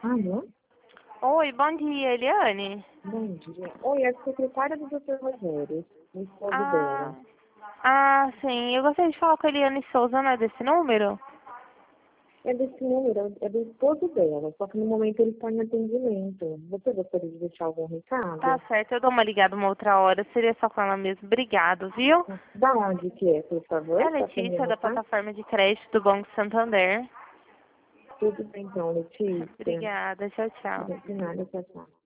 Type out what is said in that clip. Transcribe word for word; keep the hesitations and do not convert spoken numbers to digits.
Alô? Oi, bom dia, Eliane. Bom dia. Oi, é a secretária do doutor Rogério, o esposo Ah, dela. ah, sim. Eu gostaria de falar com a Eliane Souza, não é desse número? É desse número, é do esposo dela, só que no momento ele está em atendimento. Você gostaria de deixar algum Tá recado? certo, eu dou uma ligada uma outra hora. Seria só com ela mesmo. Obrigado, viu? Da onde que é, por É favor? a Para me Letícia, da anotar? plataforma de crédito do Banco Santander. Tudo bem então, Letícia. Obrigada, tchau, tchau. De nada, tchau, tchau.